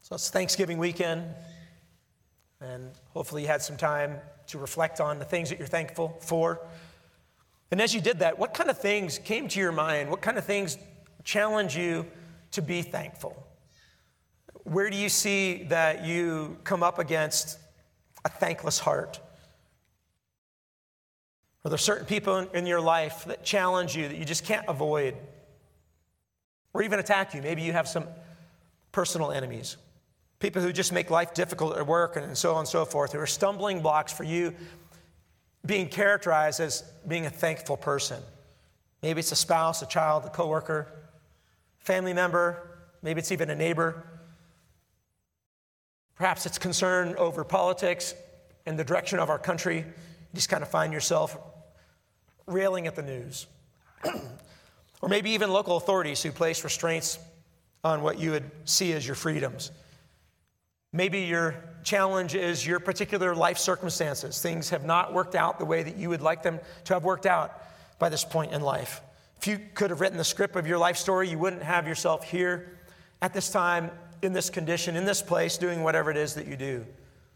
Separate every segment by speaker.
Speaker 1: So it's Thanksgiving weekend, and hopefully you had some time to reflect on the things that you're thankful for. And as you did that, what kind of things came to your mind? What kind of things challenge you to be thankful? Where do you see that you come up against a thankless heart? Are there certain people in your life that challenge you that you just can't avoid? Or even attack you? Maybe you have some personal enemies. People who just make life difficult at work and so on and so forth, who are stumbling blocks for you being characterized as being a thankful person. Maybe it's a spouse, a child, a coworker, family member, maybe it's even a neighbor. Perhaps it's concern over politics and the direction of our country. You just kind of find yourself railing at the news. Or maybe even local authorities who place restraints on what you would see as your freedoms. Maybe your challenge is your particular life circumstances. Things have not worked out the way that you would like them to have worked out by this point in life. If you could have written the script of your life story, you wouldn't have yourself here at this time, in this condition, in this place, doing whatever it is that you do.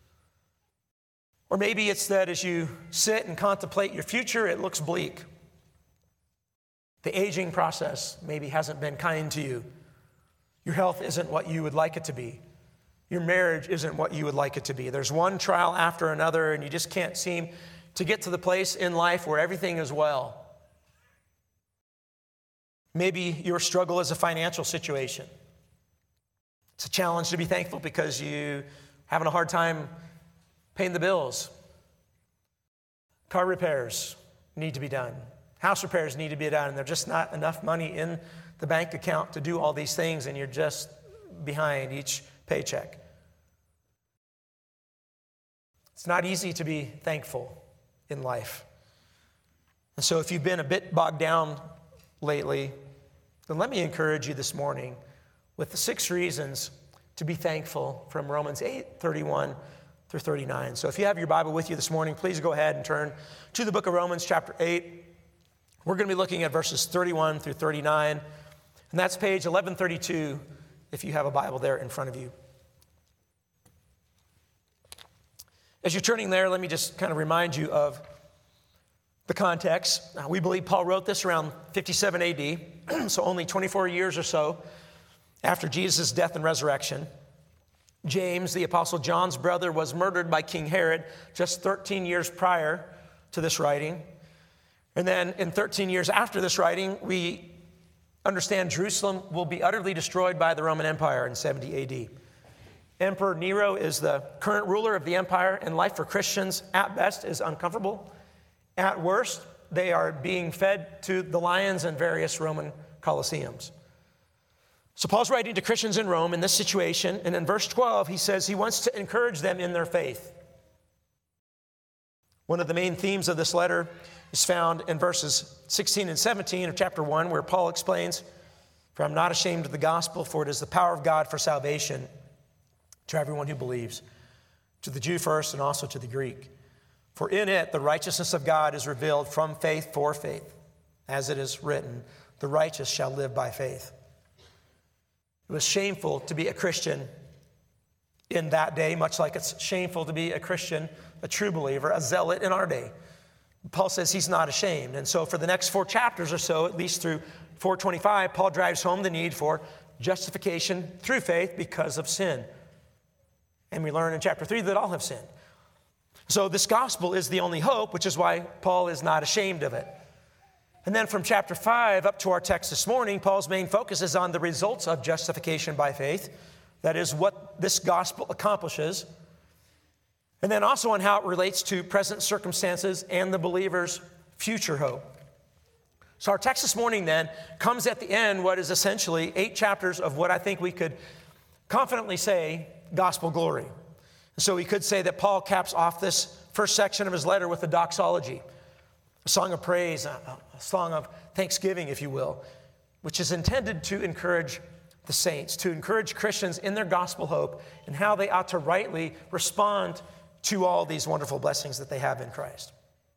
Speaker 1: Or maybe it's that as you sit and contemplate your future, it looks bleak. The aging process maybe hasn't been kind to you. Your health isn't what you would like it to be. Your marriage isn't what you would like it to be. There's one trial after another, and you just can't seem to get to the place in life where everything is well. Maybe your struggle is a financial situation. It's a challenge to be thankful because you're having a hard time paying the bills. Car repairs need to be done. House repairs need to be done, and there's just not enough money in the bank account to do all these things, and you're just behind each paycheck. It's not easy to be thankful in life. And so if you've been a bit bogged down lately, then let me encourage you this morning with the 6 reasons to be thankful from Romans 8:31 through 39. So if you have your Bible with you this morning, please go ahead and turn to the book of Romans chapter 8. We're going to be looking at verses 31 through 39, and that's page 1132 if you have a Bible there in front of you. As you're turning there, let me just kind of remind you of the context. We believe Paul wrote this around 57 AD, so only 24 years or so after Jesus' death and resurrection. James, the Apostle John's brother, was murdered by King Herod just 13 years prior to this writing. And then in 13 years after this writing, we understand Jerusalem will be utterly destroyed by the Roman Empire in 70 AD. Emperor Nero is the current ruler of the empire, and life for Christians at best is uncomfortable. At worst, they are being fed to the lions in various Roman colosseums. So Paul's writing to Christians in Rome in this situation, and in verse 12, he says he wants to encourage them in their faith. One of the main themes of this letter is found in verses 16 and 17 of chapter 1, where Paul explains, "For I'm not ashamed of the gospel, for it is the power of God for salvation to everyone who believes, to the Jew first and also to the Greek. For in it the righteousness of God is revealed from faith for faith. As it is written, the righteous shall live by faith." It was shameful to be a Christian in that day, much like it's shameful to be a Christian, a true believer, a zealot in our day. Paul says he's not ashamed. And so for the next 4 chapters or so, at least through 425, Paul drives home the need for justification through faith because of sin. And we learn in chapter 3 that all have sinned. So this gospel is the only hope, which is why Paul is not ashamed of it. And then from chapter 5 up to our text this morning, Paul's main focus is on the results of justification by faith. That is what this gospel accomplishes. And then also on how it relates to present circumstances and the believer's future hope. So our text this morning then comes at the end, what is essentially 8 chapters of what I think we could confidently say gospel glory. And so we could say that Paul caps off this first section of his letter with a doxology, a song of praise, a song of thanksgiving, if you will, which is intended to encourage the saints, to encourage Christians in their gospel hope and how they ought to rightly respond to all these wonderful blessings that they have in Christ.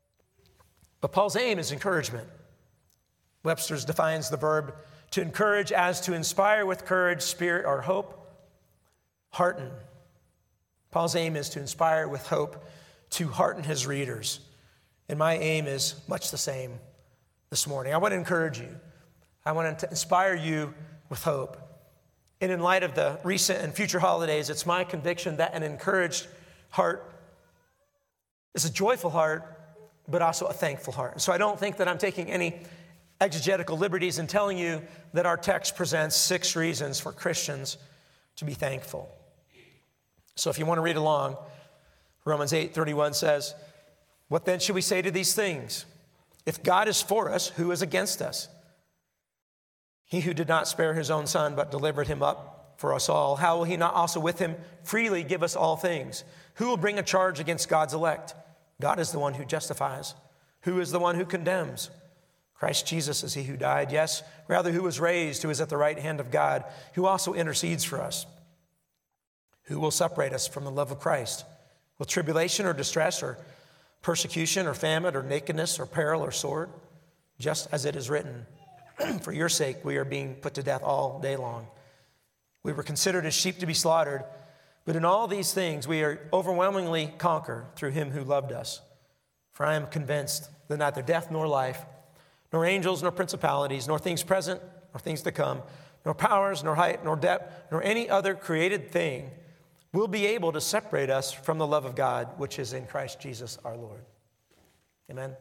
Speaker 1: But Paul's aim is encouragement. Webster's defines the verb to encourage as to inspire with courage, spirit, or hope. hearten. Paul's aim is to inspire with hope, to hearten his readers. And my aim is much the same this morning. I want to encourage you. I want to inspire you with hope. And in light of the recent and future holidays, it's my conviction that an encouraged heart is a joyful heart, but also a thankful heart. So I don't think that I'm taking any exegetical liberties in telling you that our text presents 6 reasons for Christians to be thankful. So if you want to read along, Romans 8:31 says, "What then should we say to these things? If God is for us, who is against us? He who did not spare his own son, but delivered him up for us all, how will he not also with him freely give us all things? Who will bring a charge against God's elect? God is the one who justifies. Who is the one who condemns? Christ Jesus is he who died, yes, rather who was raised, who is at the right hand of God, who also intercedes for us. Who will separate us from the love of Christ? Will tribulation or distress or persecution or famine or nakedness or peril or sword? Just as it is written, for your sake we are being put to death all day long. We were considered as sheep to be slaughtered, but in all these things we are overwhelmingly conquered through him who loved us. For I am convinced that neither death nor life, nor angels, nor principalities, nor things present, nor things to come, nor powers, nor height, nor depth, nor any other created thing will be able to separate us from the love of God, which is in Christ Jesus our Lord." Amen.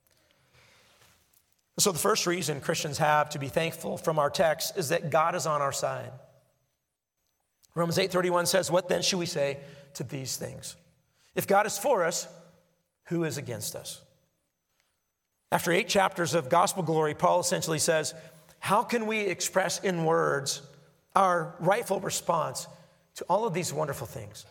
Speaker 1: So the first reason Christians have to be thankful from our text is that God is on our side. Romans 8:31 says, "What then should we say to these things? If God is for us, who is against us?" After 8 chapters of gospel glory, Paul essentially says, how can we express in words our rightful response to all of these wonderful things?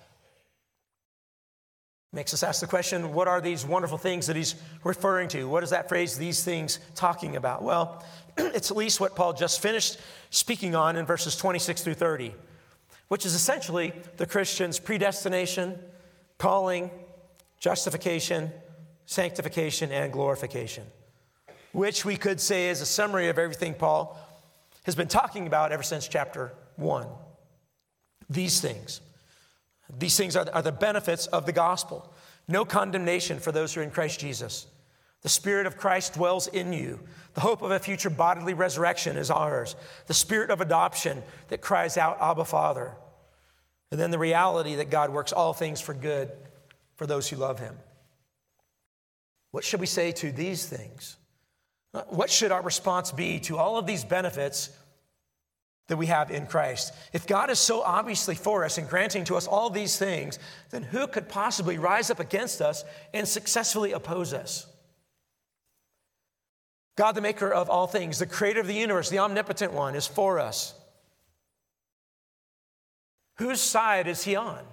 Speaker 1: Makes us ask the question, what are these wonderful things that he's referring to? What is that phrase, "these things," talking about? Well, it's at least what Paul just finished speaking on in verses 26 through 30, which is essentially the Christian's predestination, calling, justification, sanctification, and glorification, which we could say is a summary of everything Paul has been talking about ever since chapter 1. These things are the benefits of the gospel. No condemnation for those who are in Christ Jesus. The Spirit of Christ dwells in you. The hope of a future bodily resurrection is ours. The Spirit of adoption that cries out, "Abba, Father." And then the reality that God works all things for good for those who love him. What should we say to these things? What should our response be to all of these benefits that we have in Christ? If God is so obviously for us and granting to us all these things, then who could possibly rise up against us and successfully oppose us? God, the maker of all things, the creator of the universe, the omnipotent one, is for us. Whose side is he on?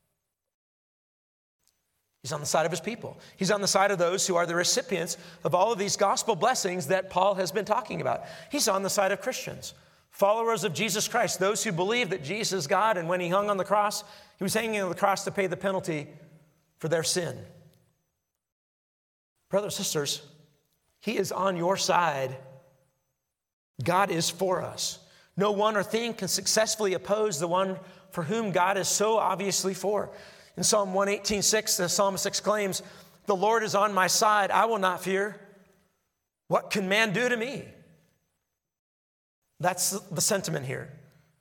Speaker 1: He's on the side of his people. He's on the side of those who are the recipients of all of these gospel blessings that Paul has been talking about. He's on the side of Christians, followers of Jesus Christ, those who believe that Jesus is God, and when he hung on the cross, he was hanging on the cross to pay the penalty for their sin. Brothers and sisters, he is on your side. God is for us. No one or thing can successfully oppose the one for whom God is so obviously for. In Psalm 118:6, the psalmist exclaims, "The Lord is on my side, I will not fear. What can man do to me?" That's the sentiment here.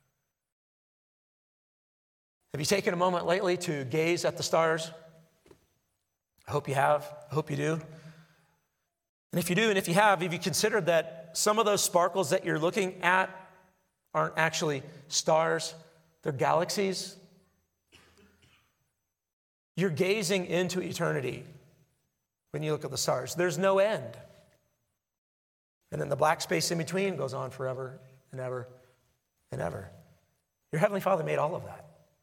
Speaker 1: Have you taken a moment lately to gaze at the stars? I hope you have. I hope you do. And if you do, and if you have you considered that some of those sparkles that you're looking at aren't actually stars, they're galaxies? You're gazing into eternity when you look at the stars. There's no end. And then the black space in between goes on forever and ever and ever. Your Heavenly Father made all of that.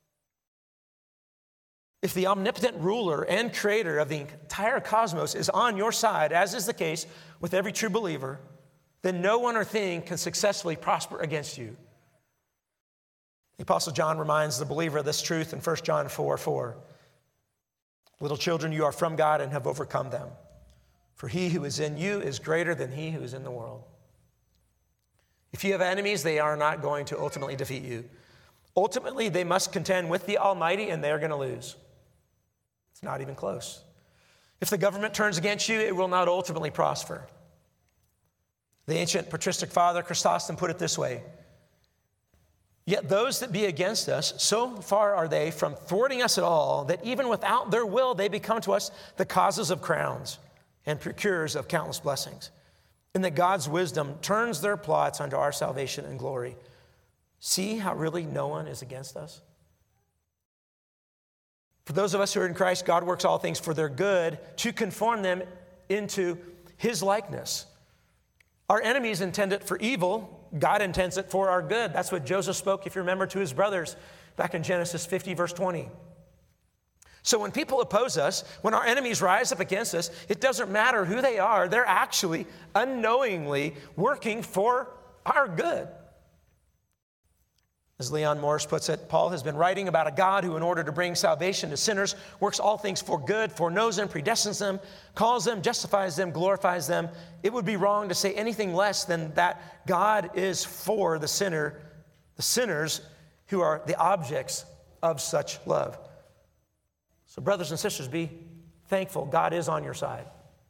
Speaker 1: If the omnipotent ruler and creator of the entire cosmos is on your side, as is the case with every true believer, then no one or thing can successfully prosper against you. The Apostle John reminds the believer of this truth in 1 John 4:4. "Little children, you are from God and have overcome them. For he who is in you is greater than he who is in the world." If you have enemies, they are not going to ultimately defeat you. Ultimately, they must contend with the Almighty, and they're going to lose. It's not even close. If the government turns against you, it will not ultimately prosper. The ancient patristic father Chrysostom put it this way: yet those that be against us, so far are they from thwarting us at all, that even without their will they become to us the causes of crowns and procurers of countless blessings, and that God's wisdom turns their plots unto our salvation and glory. See how really no one is against us? For those of us who are in Christ, God works all things for their good to conform them into his likeness. Our enemies intend it for evil. God intends it for our good. That's what Joseph spoke, if you remember, to his brothers back in Genesis 50, verse 20. So when people oppose us, when our enemies rise up against us, it doesn't matter who they are. They're actually unknowingly working for our good. As Leon Morris puts it, Paul has been writing about a God who, in order to bring salvation to sinners, works all things for good, foreknows them, predestines them, calls them, justifies them, glorifies them. It would be wrong to say anything less than that God is for the sinners who are the objects of such love. So brothers and sisters, be thankful. God is on your side.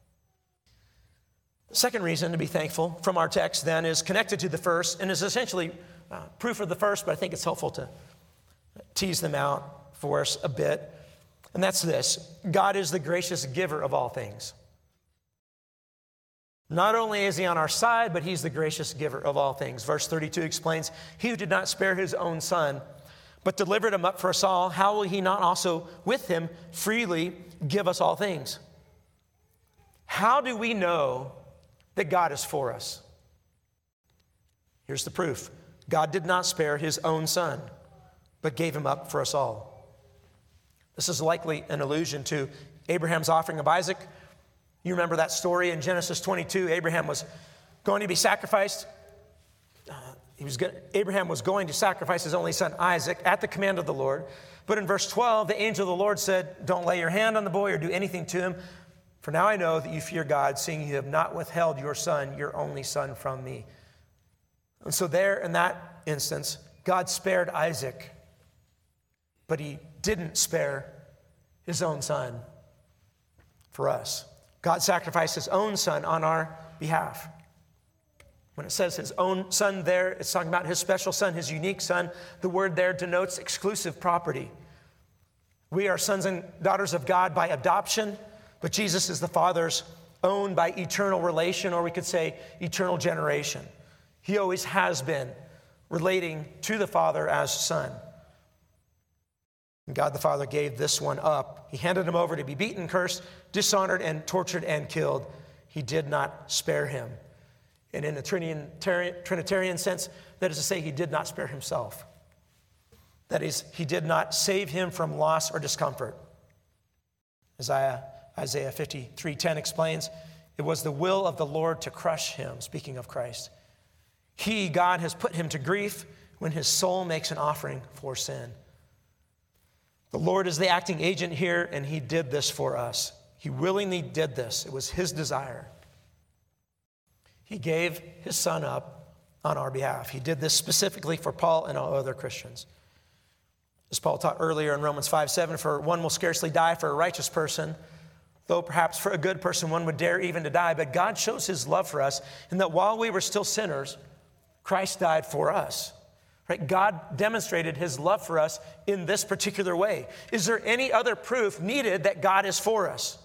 Speaker 1: The second reason to be thankful from our text then is connected to the first and is essentially proof of the first, but I think it's helpful to tease them out for us a bit. And that's this: God is the gracious giver of all things. Not only is he on our side, but he's the gracious giver of all things. Verse 32 explains, he who did not spare his own son, but delivered him up for us all, how will he not also with him freely give us all things? How do we know that God is for us? Here's the proof. God did not spare his own son, but gave him up for us all. This is likely an allusion to Abraham's offering of Isaac. You remember that story in Genesis 22. Abraham was going to be sacrificed. Abraham was going to sacrifice his only son Isaac at the command of the Lord. But in verse 12, the angel of the Lord said, don't lay your hand on the boy or do anything to him. For now I know that you fear God, seeing you have not withheld your son, your only son, from me. And so there, in that instance, God spared Isaac, but he didn't spare his own son for us. God sacrificed his own son on our behalf. When it says his own son there, it's talking about his special son, his unique son. The word there denotes exclusive property. We are sons and daughters of God by adoption, but Jesus is the Father's own by eternal relation, or we could say eternal generation. He always has been relating to the Father as son. And God the Father gave this one up. He handed him over to be beaten, cursed, dishonored, and tortured, and killed. He did not spare him. And in a Trinitarian sense, that is to say, he did not spare himself. That is, he did not save him from loss or discomfort. Isaiah 53:10 explains, it was the will of the Lord to crush him, speaking of Christ. He, God, has put him to grief when his soul makes an offering for sin. The Lord is the acting agent here, and he did this for us. He willingly did this. It was his desire. He gave his son up on our behalf. He did this specifically for Paul and all other Christians. As Paul taught earlier in Romans 5:7, for one will scarcely die for a righteous person, though perhaps for a good person one would dare even to die. But God shows his love for us in that while we were still sinners, Christ died for us. Right? God demonstrated his love for us in this particular way. Is there any other proof needed that God is for us?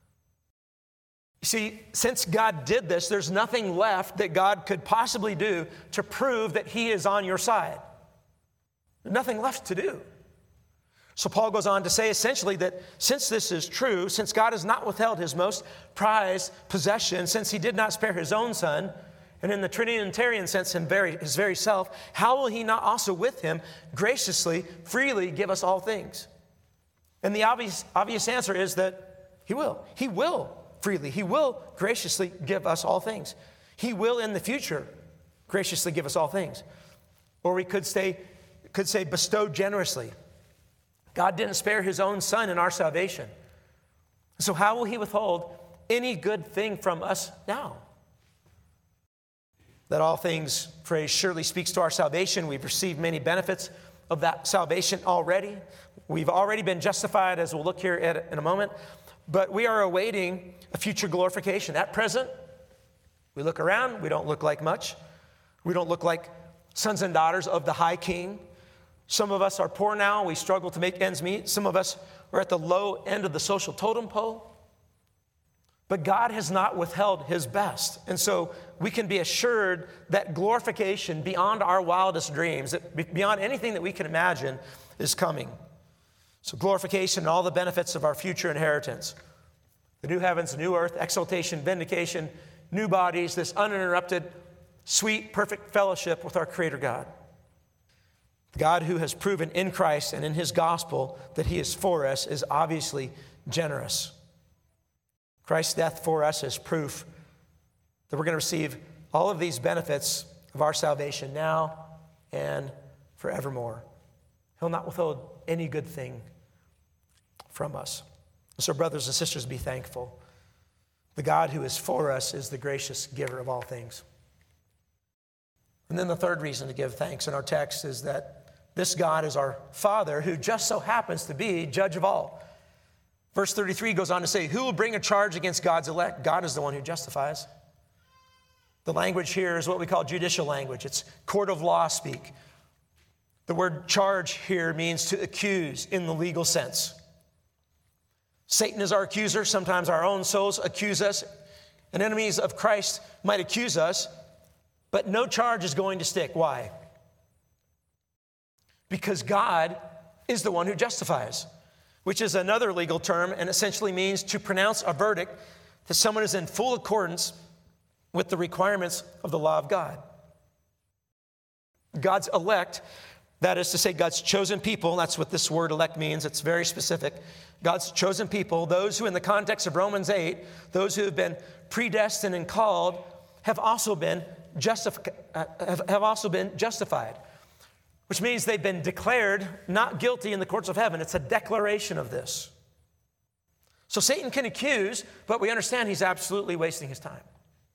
Speaker 1: You see, since God did this, there's nothing left that God could possibly do to prove that he is on your side. There's nothing left to do. So Paul goes on to say essentially that since this is true, since God has not withheld his most prized possession, since he did not spare his own son, and in the Trinitarian sense, his very self, how will he not also with him graciously, freely give us all things? And the obvious answer is that he will. He will freely. He will graciously give us all things. He will in the future graciously give us all things. Or we could say bestow generously. God didn't spare his own son in our salvation. So how will he withhold any good thing from us now? That all things phrase surely speaks to our salvation. We've received many benefits of that salvation already. We've already been justified, as we'll look here at in a moment, but we are awaiting a future glorification. At present, we look around, we don't look like much. We don't look like sons and daughters of the high king. Some of us are poor now, we struggle to make ends meet. Some of us are at the low end of the social totem pole. But God has not withheld his best. And so we can be assured that glorification beyond our wildest dreams, beyond anything that we can imagine, is coming. So glorification and all the benefits of our future inheritance. The new heavens, the new earth, exaltation, vindication, new bodies, this uninterrupted, sweet, perfect fellowship with our Creator God. The God who has proven in Christ and in his gospel that he is for us is obviously generous. Christ's death for us is proof that we're going to receive all of these benefits of our salvation now and forevermore. He'll not withhold any good thing from us. So, brothers and sisters, be thankful. The God who is for us is the gracious giver of all things. And then the third reason to give thanks in our text is that this God is our Father who just so happens to be judge of all. Verse 33 goes on to say, who will bring a charge against God's elect? God is the one who justifies. The language here is what we call judicial language. It's court of law speak. The word charge here means to accuse in the legal sense. Satan is our accuser. Sometimes our own souls accuse us. And enemies of Christ might accuse us, but no charge is going to stick. Why? Because God is the one who justifies, which is another legal term and essentially means to pronounce a verdict that someone is in full accordance with the requirements of the law of God. God's elect, that is to say God's chosen people, that's what this word elect means, it's very specific. God's chosen people, those who in the context of Romans 8, those who have been predestined and called, have also been justified. Which means they've been declared not guilty in the courts of heaven. It's a declaration of this. So Satan can accuse, but we understand he's absolutely wasting his time.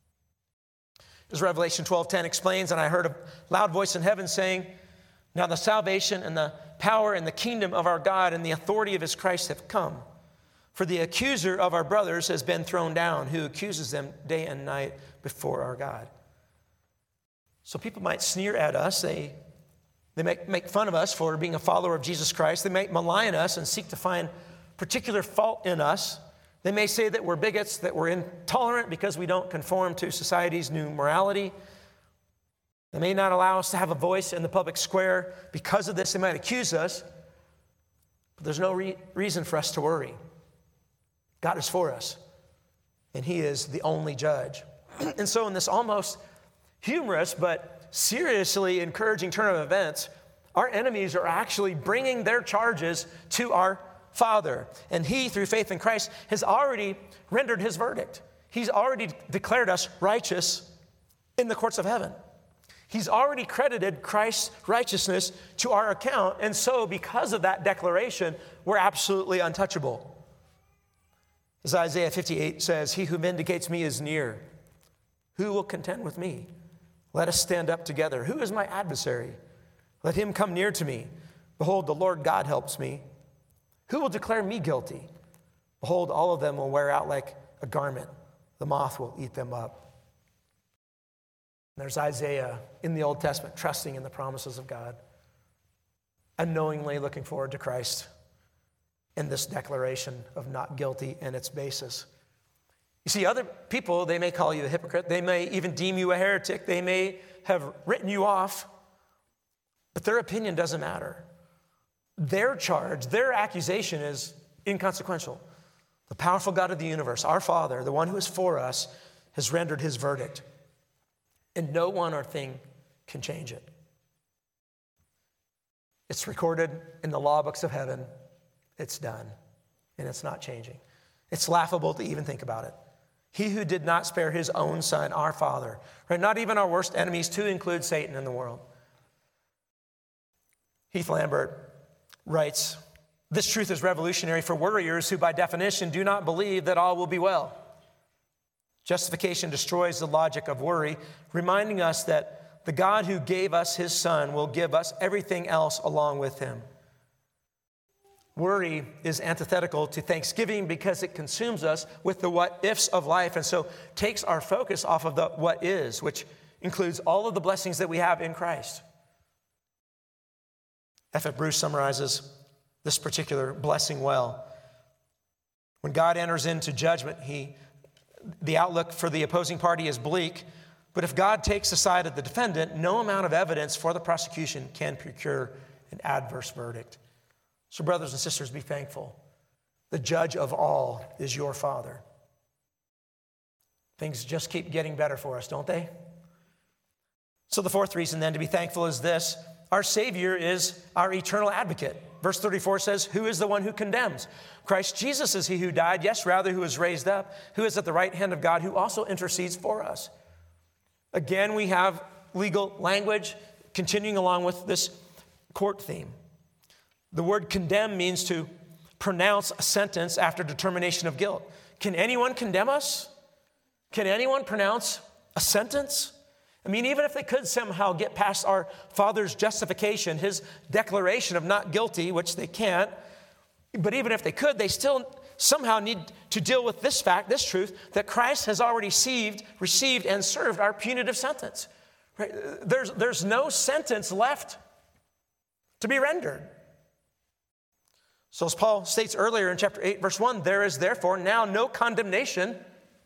Speaker 1: As Revelation 12:10 explains, and I heard a loud voice in heaven saying, now the salvation and the power and the kingdom of our God and the authority of his Christ have come. For the accuser of our brothers has been thrown down, who accuses them day and night before our God. So people might sneer at us. They make fun of us for being a follower of Jesus Christ. They might malign us and seek to find particular fault in us. They may say that we're bigots, that we're intolerant because we don't conform to society's new morality. They may not allow us to have a voice in the public square. Because of this, they might accuse us. But there's no reason for us to worry. God is for us, and he is the only judge. And so in this almost humorous but seriously encouraging turn of events, our enemies are actually bringing their charges to our Father. And he, through faith in Christ, has already rendered his verdict. He's already declared us righteous in the courts of heaven. He's already credited Christ's righteousness to our account. And so because of that declaration, we're absolutely untouchable. As Isaiah 58 says, he who vindicates me is near. Who will contend with me? Let us stand up together. Who is my adversary? Let him come near to me. Behold, the Lord God helps me. Who will declare me guilty? Behold, all of them will wear out like a garment. The moth will eat them up. There's Isaiah in the Old Testament trusting in the promises of God, unknowingly looking forward to Christ in this declaration of not guilty and its basis. You see, other people, they may call you a hypocrite. They may even deem you a heretic. They may have written you off. But their opinion doesn't matter. Their charge, their accusation is inconsequential. The powerful God of the universe, our Father, the one who is for us, has rendered his verdict. And no one or thing can change it. It's recorded in the law books of heaven. It's done. And it's not changing. It's laughable to even think about it. He who did not spare his own son, our Father, right? Not even our worst enemies, to include Satan in the world. Heath Lambert writes, this truth is revolutionary for worriers who by definition do not believe that all will be well. Justification destroys the logic of worry, reminding us that the God who gave us his Son will give us everything else along with him. Worry is antithetical to thanksgiving because it consumes us with the what-ifs of life, and so takes our focus off of the what is, which includes all of the blessings that we have in Christ. F.F. Bruce summarizes this particular blessing well. When God enters into judgment, the outlook for the opposing party is bleak, but if God takes the side of the defendant, no amount of evidence for the prosecution can procure an adverse verdict. So brothers and sisters, be thankful. The judge of all is your Father. Things just keep getting better for us, don't they? So the fourth reason then to be thankful is this: our Savior is our eternal advocate. Verse 34 says, who is the one who condemns? Christ Jesus is he who died, yes, rather, who is raised up, who is at the right hand of God, who also intercedes for us. Again, we have legal language continuing along with this court theme. The word condemn means to pronounce a sentence after determination of guilt. Can anyone condemn us? Can anyone pronounce a sentence? I mean, even if they could somehow get past our Father's justification, his declaration of not guilty, which they can't, but even if they could, they still somehow need to deal with this fact, this truth, that Christ has already received and served our punitive sentence. Right? There's no sentence left to be rendered. So as Paul states earlier in chapter 8, verse 1, there is therefore now no condemnation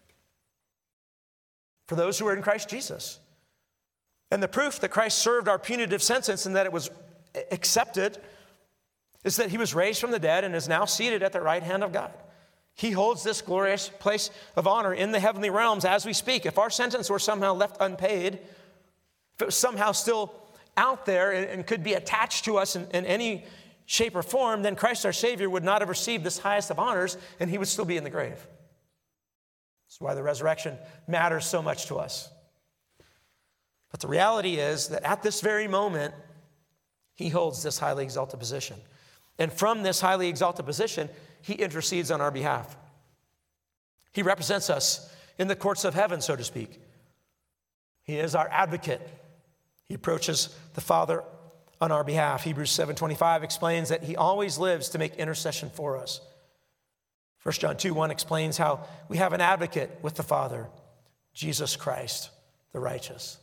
Speaker 1: for those who are in Christ Jesus. And the proof that Christ served our punitive sentence and that it was accepted is that he was raised from the dead and is now seated at the right hand of God. He holds this glorious place of honor in the heavenly realms as we speak. If our sentence were somehow left unpaid, if it was somehow still out there and could be attached to us in any shape or form, then Christ our Savior would not have received this highest of honors, and he would still be in the grave. That's why the resurrection matters so much to us. But the reality is that at this very moment, he holds this highly exalted position. And from this highly exalted position, he intercedes on our behalf. He represents us in the courts of heaven, so to speak. He is our advocate. He approaches the Father on our behalf. Hebrews 7:25 explains that he always lives to make intercession for us. 1 John 2:1 explains how we have an advocate with the Father, Jesus Christ, the righteous.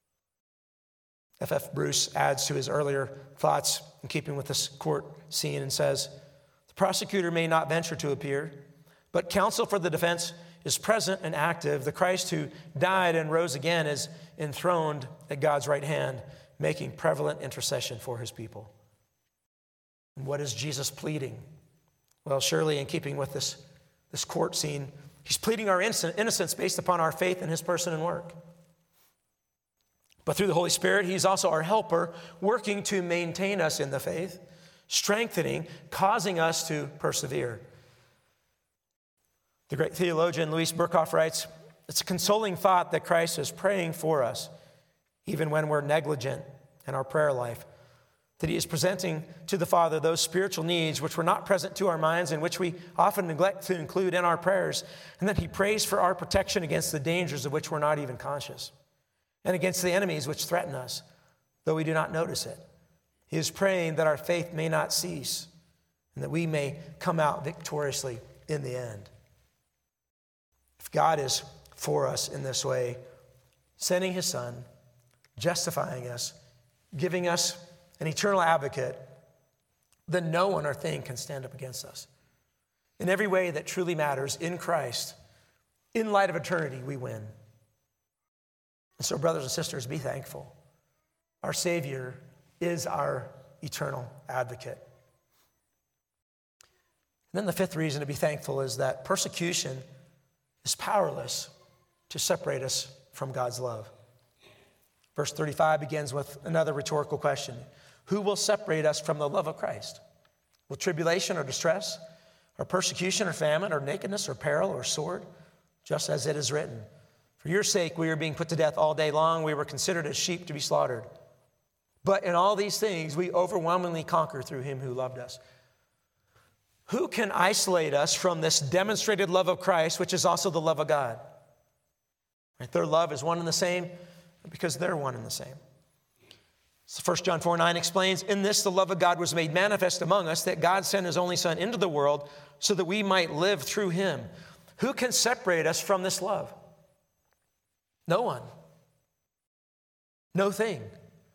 Speaker 1: F.F. Bruce adds to his earlier thoughts in keeping with this court scene and says, the prosecutor may not venture to appear, but counsel for the defense is present and active. The Christ who died and rose again is enthroned at God's right hand, making prevalent intercession for his people. And what is Jesus pleading? Well, surely in keeping with this court scene, he's pleading our innocence based upon our faith in his person and work. But through the Holy Spirit, he's also our helper, working to maintain us in the faith, strengthening, causing us to persevere. The great theologian Louis Berkhoff writes, it's a consoling thought that Christ is praying for us, even when we're negligent in our prayer life, that he is presenting to the Father those spiritual needs which were not present to our minds and which we often neglect to include in our prayers, and that he prays for our protection against the dangers of which we're not even conscious, and against the enemies which threaten us, though we do not notice it. He is praying that our faith may not cease and that we may come out victoriously in the end. If God is for us in this way, sending his Son, justifying us, giving us an eternal advocate, then no one or thing can stand up against us. In every way that truly matters in Christ, in light of eternity, we win. And so, brothers and sisters, be thankful. Our Savior is our eternal advocate. And then the fifth reason to be thankful is that persecution is powerless to separate us from God's love. Verse 35 begins with another rhetorical question. Who will separate us from the love of Christ? Will tribulation or distress, or persecution or famine, or nakedness or peril or sword? Just as it is written, for your sake we are being put to death all day long. We were considered as sheep to be slaughtered. But in all these things we overwhelmingly conquer through him who loved us. Who can isolate us from this demonstrated love of Christ, which is also the love of God? Right? Their love is one and the same. because they're one and the same. So 1 John 4:9 explains, in this the love of God was made manifest among us, that God sent his only Son into the world so that we might live through him. Who can separate us from this love? No one. No thing.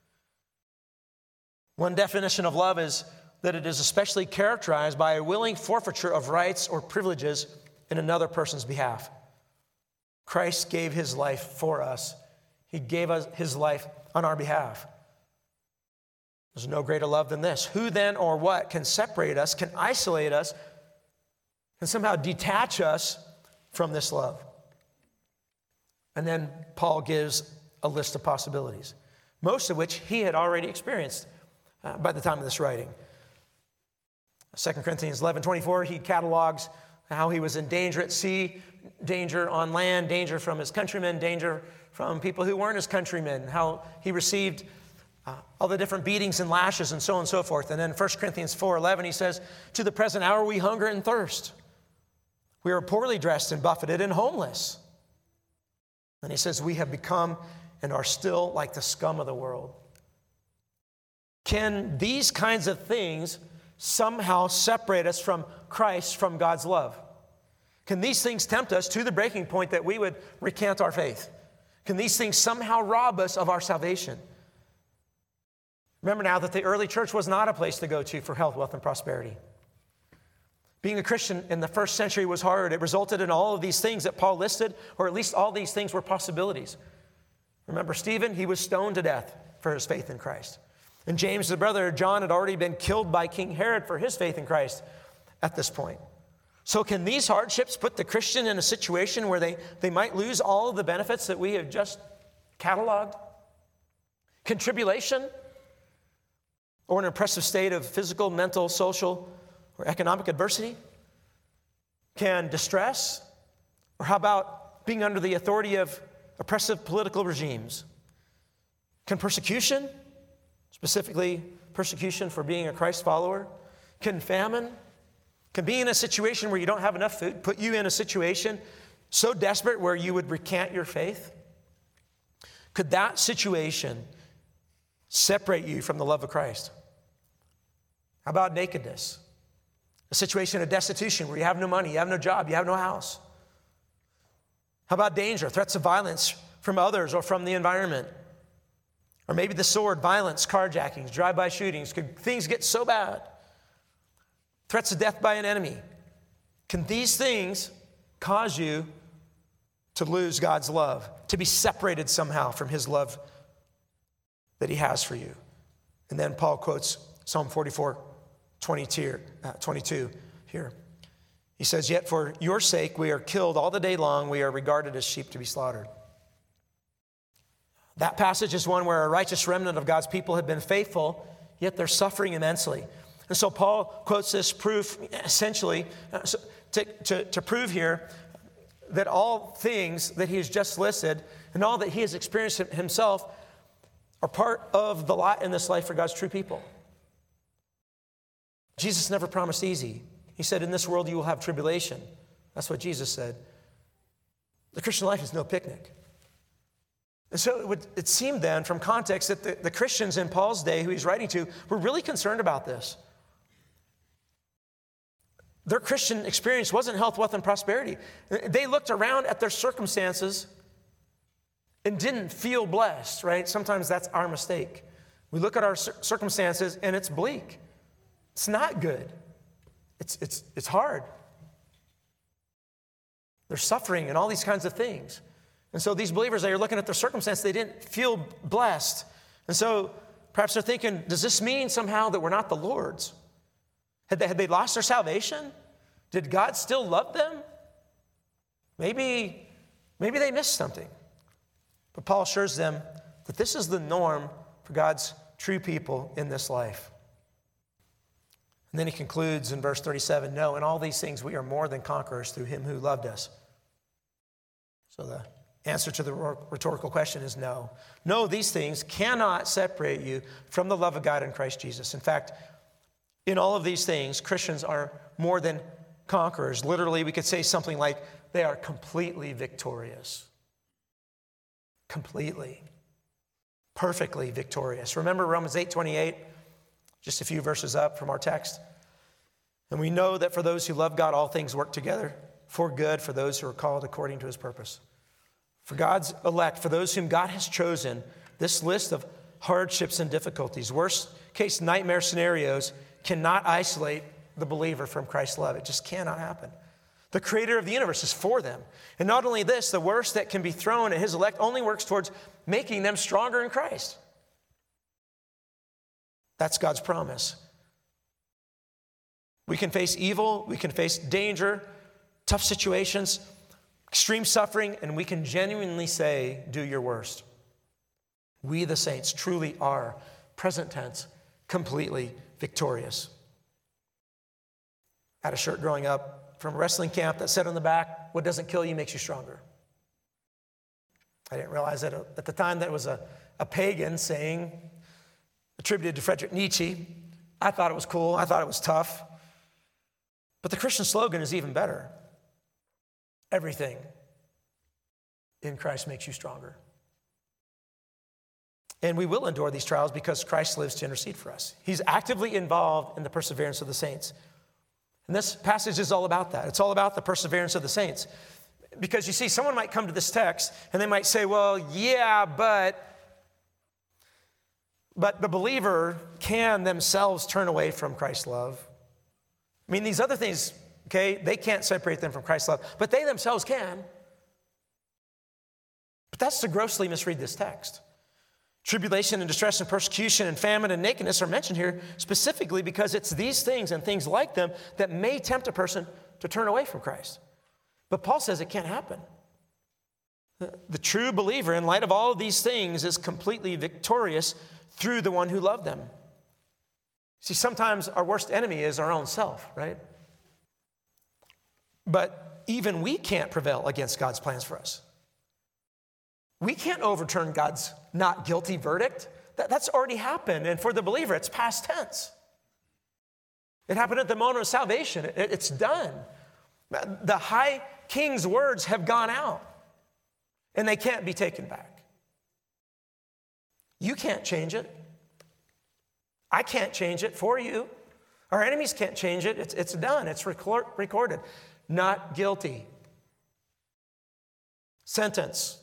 Speaker 1: One definition of love is that it is especially characterized by a willing forfeiture of rights or privileges in another person's behalf. Christ gave his life for us. He gave us his life on our behalf. There's no greater love than this. Who then or what can separate us, can isolate us, can somehow detach us from this love? And then Paul gives a list of possibilities, most of which he had already experienced by the time of this writing. 2 Corinthians 11:24, he catalogs how he was in danger at sea, danger on land, danger from his countrymen, danger from people who weren't his countrymen, how he received all the different beatings and lashes and so on and so forth. And then 1 Corinthians 4:11, he says, to the present hour we hunger and thirst. We are poorly dressed and buffeted and homeless. And he says, we have become and are still like the scum of the world. Can these kinds of things somehow separate us from Christ, from God's love? Can these things tempt us to the breaking point that we would recant our faith? Can these things somehow rob us of our salvation? Remember now that the early church was not a place to go to for health, wealth, and prosperity. Being a Christian in the first century was hard. It resulted in all of these things that Paul listed, or at least all these things were possibilities. Remember Stephen? He was stoned to death for his faith in Christ. And James, the brother of John, had already been killed by King Herod for his faith in Christ at this point. So can these hardships put the Christian in a situation where they might lose all of the benefits that we have just cataloged? Can tribulation, or an oppressive state of physical, mental, social, or economic adversity? Can distress? Or how about being under the authority of oppressive political regimes? Can persecution, specifically persecution for being a Christ follower? Can famine? Can being in a situation where you don't have enough food put you in a situation so desperate where you would recant your faith? Could that situation separate you from the love of Christ? How about nakedness? A situation of destitution where you have no money, you have no job, you have no house. How about danger, threats of violence from others or from the environment? Or maybe the sword, violence, carjackings, drive-by shootings. Could things get so bad? Threats of death by an enemy. Can these things cause you to lose God's love, to be separated somehow from his love that he has for you? And then Paul quotes Psalm 44:22 here. He says, yet for your sake we are killed all the day long. We are regarded as sheep to be slaughtered. That passage is one where a righteous remnant of God's people have been faithful, yet they're suffering immensely. And so Paul quotes this proof essentially to prove here that all things that he has just listed and all that he has experienced himself are part of the lot in this life for God's true people. Jesus never promised easy. He said, in this world you will have tribulation. That's what Jesus said. The Christian life is no picnic. And so it seemed then from context that the Christians in Paul's day who he's writing to were really concerned about this. Their Christian experience wasn't health, wealth, and prosperity. They looked around at their circumstances and didn't feel blessed, right? Sometimes that's our mistake. We look at our circumstances and it's bleak. It's not good. It's hard. They're suffering and all these kinds of things. And so these believers, they are looking at their circumstance, they didn't feel blessed. And so perhaps they're thinking, does this mean somehow that we're not the Lord's? Had they lost their salvation? Did God still love them? Maybe they missed something. But Paul assures them that this is the norm for God's true people in this life. And then he concludes in verse 37, no, in all these things we are more than conquerors through him who loved us. So the answer to the rhetorical question is no. No, these things cannot separate you from the love of God in Christ Jesus. In fact, in all of these things, Christians are more than conquerors. Literally, we could say something like they are completely victorious. Completely. perfectly victorious. Remember Romans 8:28, just a few verses up from our text. And we know that for those who love God, all things work together for good for those who are called according to his purpose. For God's elect, for those whom God has chosen, this list of hardships and difficulties, worst case nightmare scenarios, cannot isolate the believer from Christ's love. It just cannot happen. The creator of the universe is for them. And not only this, the worst that can be thrown at his elect only works towards making them stronger in Christ. That's God's promise. We can face evil, we can face danger, tough situations, extreme suffering, and we can genuinely say, do your worst. We, the saints, truly are, present tense, completely victorious. I had a shirt growing up from a wrestling camp that said on the back, what doesn't kill you makes you stronger. I didn't realize that at the time that was a pagan saying attributed to Friedrich Nietzsche. I thought it was cool. I thought it was tough. But the Christian slogan is even better. Everything in Christ makes you stronger. And we will endure these trials because Christ lives to intercede for us. He's actively involved in the perseverance of the saints. And this passage is all about that. It's all about the perseverance of the saints. Because you see, someone might come to this text and they might say, well, yeah, but the believer can themselves turn away from Christ's love. I mean, these other things, okay, they can't separate them from Christ's love, but they themselves can. But that's to grossly misread this text. Tribulation and distress and persecution and famine and nakedness are mentioned here specifically because it's these things and things like them that may tempt a person to turn away from Christ. But Paul says it can't happen. The true believer, in light of all of these things, is completely victorious through the one who loved them. See, sometimes our worst enemy is our own self, right? But even we can't prevail against God's plans for us. We can't overturn God's not guilty verdict. That's already happened. And for the believer, it's past tense. It happened at the moment of salvation. It's done. The high king's words have gone out, and they can't be taken back. You can't change it. I can't change it for you. Our enemies can't change it. It's done. It's recorded. Not guilty. Sentence.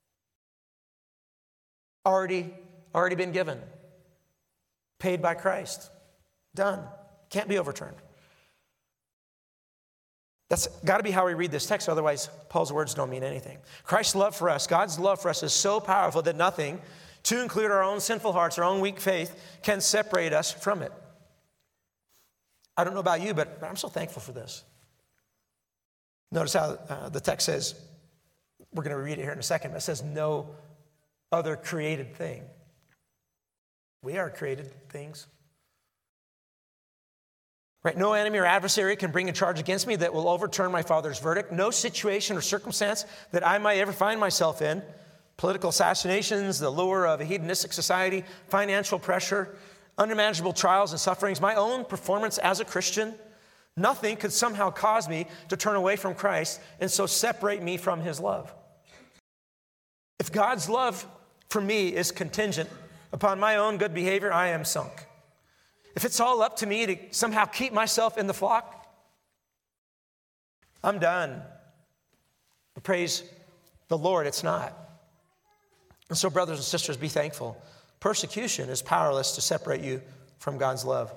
Speaker 1: Already been given. Paid by Christ. Done. Can't be overturned. That's got to be how we read this text. Otherwise, Paul's words don't mean anything. Christ's love for us, God's love for us is so powerful that nothing, to include our own sinful hearts, our own weak faith, can separate us from it. I don't know about you, but I'm so thankful for this. Notice how the text says, we're going to read it here in a second, but it says no other created thing. We are created things. Right? No enemy or adversary can bring a charge against me that will overturn my Father's verdict. No situation or circumstance that I might ever find myself in, political assassinations, the lure of a hedonistic society, financial pressure, unimaginable trials and sufferings, my own performance as a Christian, nothing could somehow cause me to turn away from Christ and so separate me from his love. If God's love for me is contingent upon my own good behavior, I am sunk. If it's all up to me to somehow keep myself in the flock, I'm done. But praise the Lord, it's not. And so, brothers and sisters, be thankful. Persecution is powerless to separate you from God's love.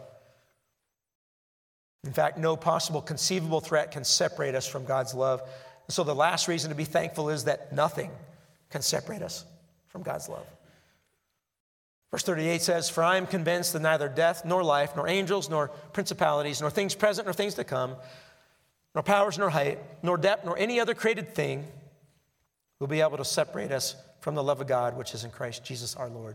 Speaker 1: In fact, no possible conceivable threat can separate us from God's love. And so the last reason to be thankful is that nothing can separate us from God's love. Verse 38 says, "For I am convinced that neither death, nor life, nor angels, nor principalities, nor things present, nor things to come, nor powers, nor height, nor depth, nor any other created thing will be able to separate us from the love of God, which is in Christ Jesus our Lord."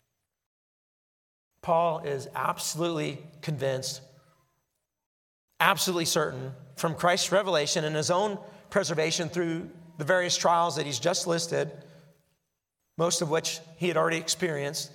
Speaker 1: Paul is absolutely convinced, absolutely certain, from Christ's revelation and his own preservation through the various trials that he's just listed, most of which he had already experienced.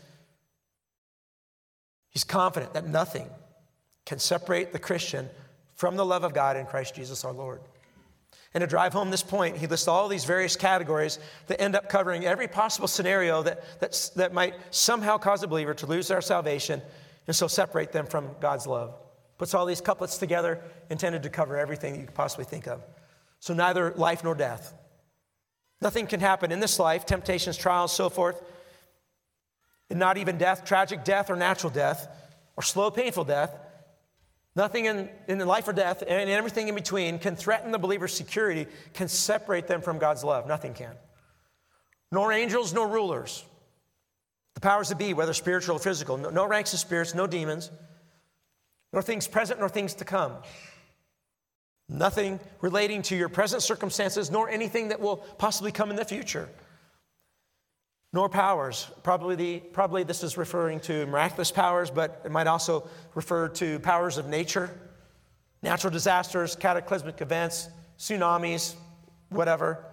Speaker 1: He's confident that nothing can separate the Christian from the love of God in Christ Jesus our Lord. And to drive home this point, he lists all these various categories that end up covering every possible scenario that might somehow cause a believer to lose their salvation and so separate them from God's love. Puts all these couplets together, intended to cover everything you could possibly think of. So neither life nor death. Nothing can happen in this life, temptations, trials, so forth, and not even death, tragic death or natural death, or slow, painful death. Nothing in life or death and everything in between can threaten the believer's security, can separate them from God's love. Nothing can. Nor angels, nor rulers. The powers that be, whether spiritual or physical. No ranks of spirits, no demons. Nor things present, nor things to come. Nothing relating to your present circumstances, nor anything that will possibly come in the future. Nor powers. Probably this is referring to miraculous powers, but it might also refer to powers of nature, natural disasters, cataclysmic events, tsunamis, whatever.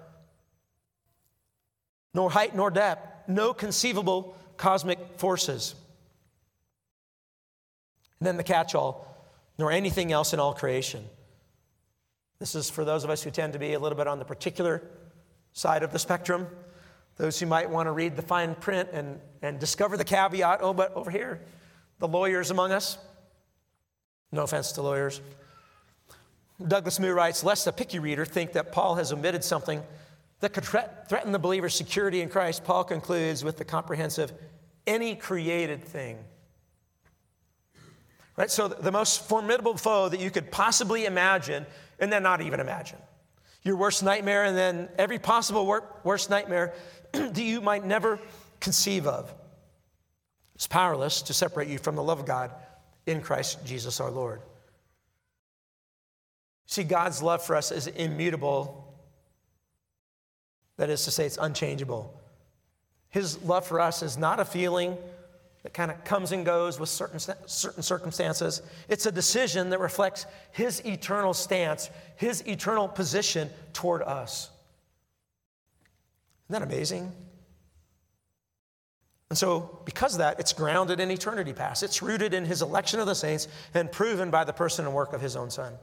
Speaker 1: Nor height nor depth, no conceivable cosmic forces. And then the catch-all, nor anything else in all creation. This is for those of us who tend to be a little bit on the particular side of the spectrum. Those who might want to read the fine print and discover the caveat, oh, but over here, the lawyers among us. No offense to lawyers. Douglas Moo writes, lest a picky reader think that Paul has omitted something that could threaten the believer's security in Christ, Paul concludes with the comprehensive, any created thing. Right? So the most formidable foe that you could possibly imagine, and then not even imagine. Your worst nightmare, and then every possible worst nightmare that you might never conceive of is powerless to separate you from the love of God in Christ Jesus our Lord. See, God's love for us is immutable. That is to say, it's unchangeable. His love for us is not a feeling that kind of comes and goes with certain circumstances. It's a decision that reflects his eternal stance, his eternal position toward us. Isn't that amazing? And so, because of that, it's grounded in eternity past. It's rooted in his election of the saints and proven by the person and work of his own Son.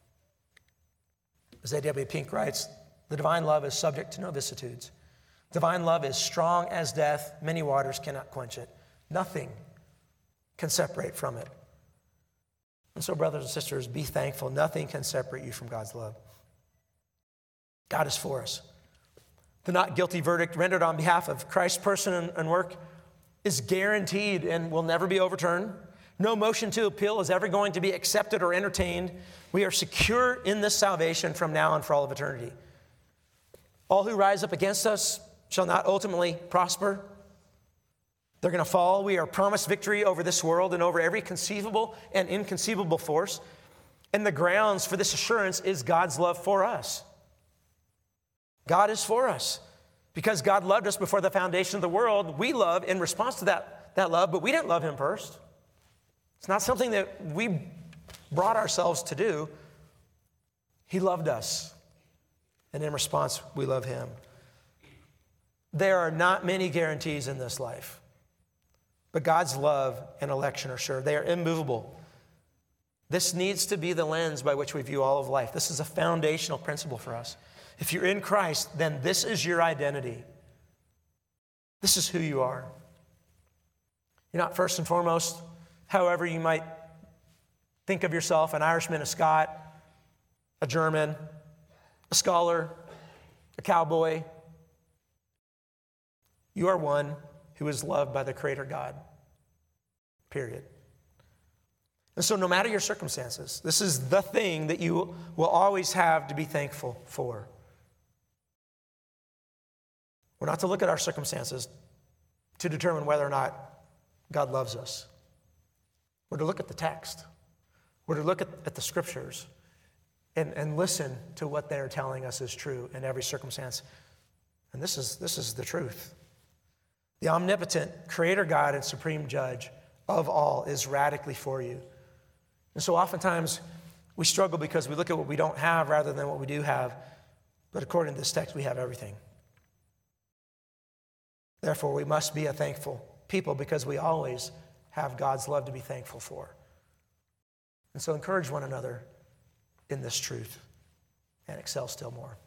Speaker 1: As A.W. Pink writes, the divine love is subject to no vicissitudes. Divine love is strong as death. Many waters cannot quench it. Nothing can separate from it. And so, brothers and sisters, be thankful. Nothing can separate you from God's love. God is for us. The not guilty verdict rendered on behalf of Christ's person and work is guaranteed and will never be overturned. No motion to appeal is ever going to be accepted or entertained. We are secure in this salvation from now and for all of eternity. All who rise up against us shall not ultimately prosper. They're going to fall. We are promised victory over this world and over every conceivable and inconceivable force. And the grounds for this assurance is God's love for us. God is for us. Because God loved us before the foundation of the world, we love in response to that love, but we didn't love him first. It's not something that we brought ourselves to do. He loved us. And in response, we love him. There are not many guarantees in this life. But God's love and election are sure. They are immovable. This needs to be the lens by which we view all of life. This is a foundational principle for us. If you're in Christ, then this is your identity. This is who you are. You're not first and foremost, however you might think of yourself, an Irishman, a Scot, a German, a scholar, a cowboy. You are one who is loved by the Creator God. Period. And so no matter your circumstances, this is the thing that you will always have to be thankful for. We're not to look at our circumstances to determine whether or not God loves us. We're to look at the text. We're to look at the scriptures and listen to what they're telling us is true in every circumstance. And this is the truth. The omnipotent Creator God and Supreme Judge of all is radically for you. And so oftentimes we struggle because we look at what we don't have rather than what we do have. But according to this text, we have everything. Therefore, we must be a thankful people because we always have God's love to be thankful for. And so encourage one another in this truth. and excel still more.